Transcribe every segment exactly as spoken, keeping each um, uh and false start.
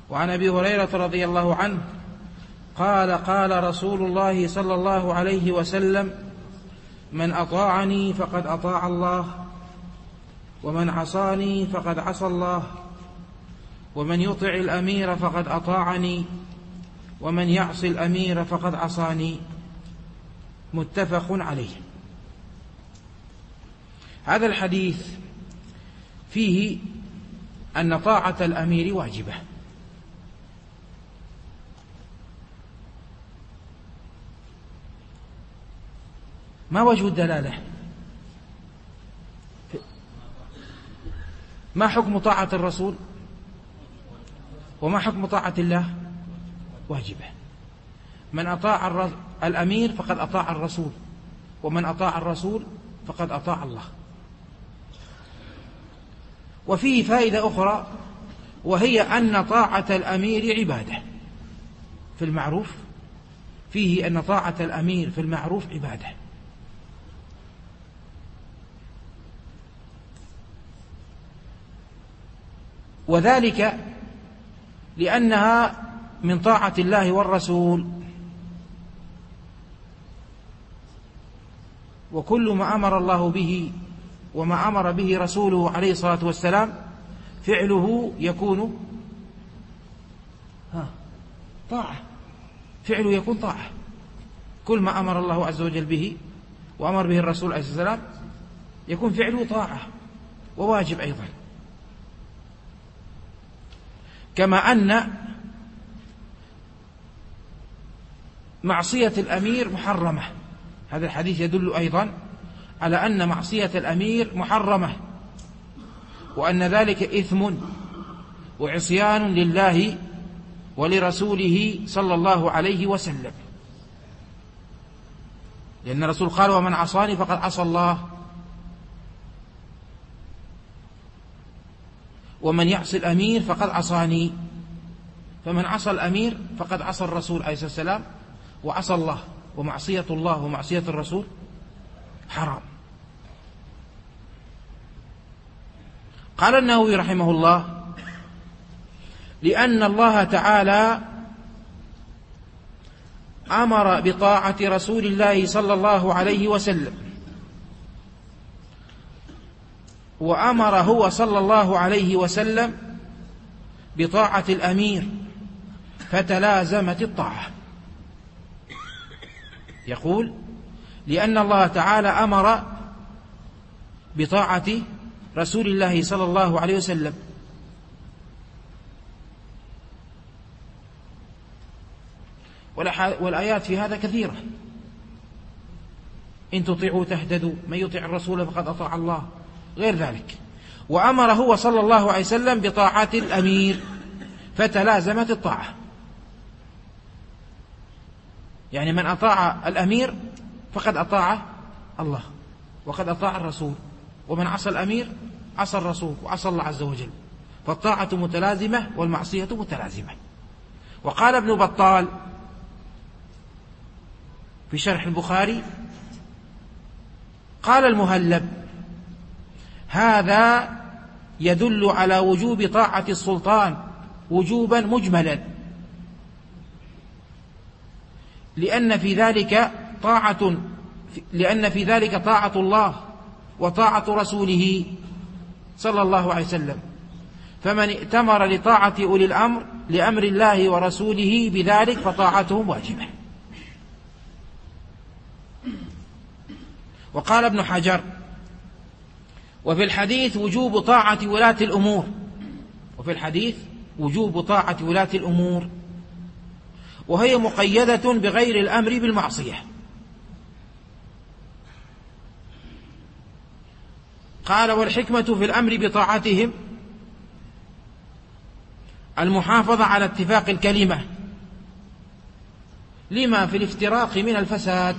وعن أبي هريرة رضي الله عنه قال قال رسول الله صلى الله عليه وسلم: من أطاعني فقد أطاع الله، ومن عصاني فقد عصى الله، ومن يطع الأمير فقد أطاعني، ومن يعص الأمير فقد عصاني. متفق عليه. هذا الحديث فيه أن طاعة الأمير واجبة، ما وجه الدلالة؟ ما حكم طاعة الرسول وما حكم طاعة الله؟ واجبة. من أطاع الأمير فقد أطاع الرسول، ومن أطاع الرسول فقد أطاع الله. وفيه فائدة أخرى، وهي أن طاعة الأمير عبادة في المعروف. فيه أن طاعة الأمير في المعروف عبادة، وذلك لأنها من طاعة الله والرسول. وكل ما أمر الله به وما أمر به رسوله عليه الصلاة والسلام فعله يكون ها طاعة، فعله يكون طاعة. كل ما أمر الله عز وجل به وأمر به الرسول عليه الصلاة والسلام يكون فعله طاعة وواجب أيضا. كما أن معصية الأمير محرمة. هذا الحديث يدل أيضا على أن معصية الأمير محرمة، وأن ذلك إثم وعصيان لله ولرسوله صلى الله عليه وسلم، لأن الرسول قال: ومن عصاني فقد عصى الله، ومن يعص الأمير فقد عصاني. فمن عصى الأمير فقد عصى الرسول عليه الصلاة والسلام وعصى الله، ومعصية الله ومعصية الرسول حرام. قال النووي رحمه الله: لأن الله تعالى أمر بطاعة رسول الله صلى الله عليه وسلم، وأمر هو صلى الله عليه وسلم بطاعة الأمير، فتلازمت الطاعة. يقول: لأن الله تعالى أمر بطاعة رسول الله صلى الله عليه وسلم، والآيات في هذا كثيرة: إن تطيعوا تهتدوا، من يطيع الرسول فقد أطاع الله، غير ذلك. وأمر هو صلى الله عليه وسلم بطاعة الأمير، فتلازمت الطاعة. يعني من أطاع الأمير فقد أطاع الله وقد أطاع الرسول، ومن عصى الأمير عصى الرسول وعصى الله عز وجل. فالطاعة متلازمة والمعصية متلازمة. وقال ابن بطال في شرح البخاري: قال المهلب: هذا يدل على وجوب طاعة السلطان وجوبا مجملا، لأن في ذلك طاعة لأن في ذلك طاعة الله وطاعة رسوله صلى الله عليه وسلم، فمن ائتمر لطاعة أولي الأمر لأمر الله ورسوله بذلك فطاعتهم واجبة. وقال ابن حجر: وفي الحديث وجوب طاعة ولاة الأمور وفي الحديث وجوب طاعة ولاة الأمور وهي مقيدة بغير الأمر بالمعصية. قال: والحكمة في الأمر بطاعتهم المحافظة على اتفاق الكلمة لما في الافتراق من الفساد.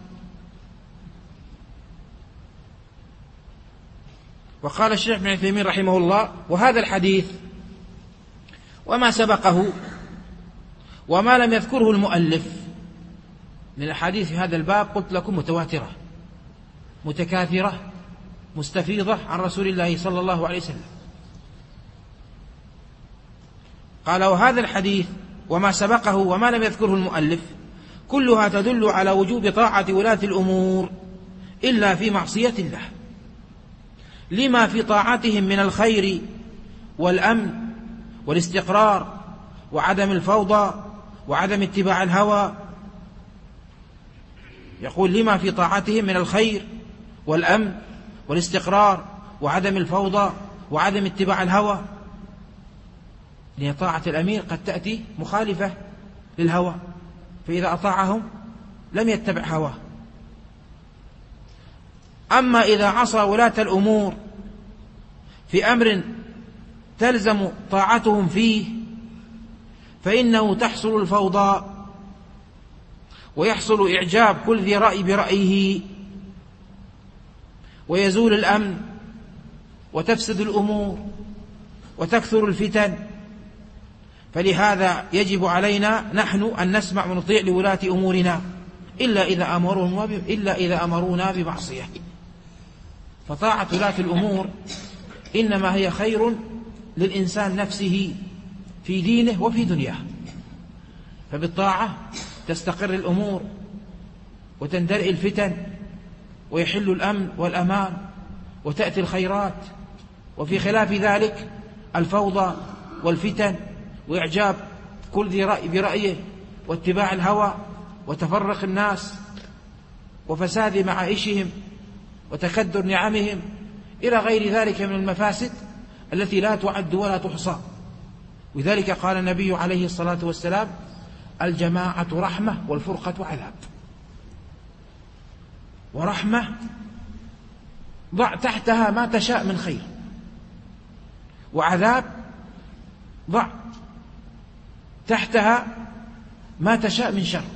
وقال الشيخ ابن عثيمين رحمه الله: وهذا الحديث وما سبقه وما لم يذكره المؤلف من الحديث في هذا الباب قلت لكم متواترة متكاثرة مستفيضة عن رسول الله صلى الله عليه وسلم. قال: وهذا الحديث وما سبقه وما لم يذكره المؤلف كلها تدل على وجوب طاعة ولاة الأمور إلا في معصية الله، لما في طاعتهم من الخير والأمن والاستقرار وعدم الفوضى وعدم اتباع الهوى. يقول: لما في طاعتهم من الخير والأمن والاستقرار وعدم الفوضى وعدم اتباع الهوى، لأن طاعة الأمير قد تأتي مخالفة للهوى، فإذا أطاعهم لم يتبع هواه. أما إذا عصى ولاة الأمور في أمر تلزم طاعتهم فيه فإنه تحصل الفوضى ويحصل إعجاب كل ذي رأي برأيه، ويزول الأمن وتفسد الأمور وتكثر الفتن. فلهذا يجب علينا نحن أن نسمع ونطيع لولاة أمورنا إلا إذا أمرونا إلا إذا أمرونا بمعصية. فطاعة ولاة الأمور إنما هي خير للإنسان نفسه في دينه وفي دنياه، فبالطاعة تستقر الأمور وتندرئ الفتن ويحل الأمن والأمان وتأتي الخيرات، وفي خلاف ذلك الفوضى والفتن وإعجاب كل ذي رأي برأيه واتباع الهوى وتفرق الناس وفساد معائشهم وتكدر نعمهم إلى غير ذلك من المفاسد التي لا تعد ولا تحصى. ولذلك قال النبي عليه الصلاة والسلام: الجماعة رحمة والفرقة عذاب. ورحمة ضع تحتها ما تشاء من خير، وعذاب ضع تحتها ما تشاء من شر.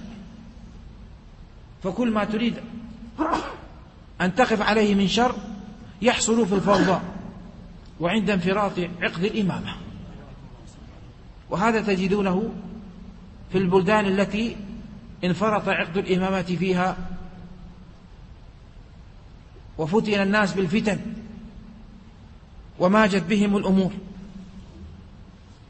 فكل ما تريد أن تقف عليه من شر يحصل في الفوضى وعند انفراط عقد الإمامة. وهذا تجدونه في البلدان التي انفرط عقد الإمامة فيها وفتن الناس بالفتن وماجت بهم الأمور.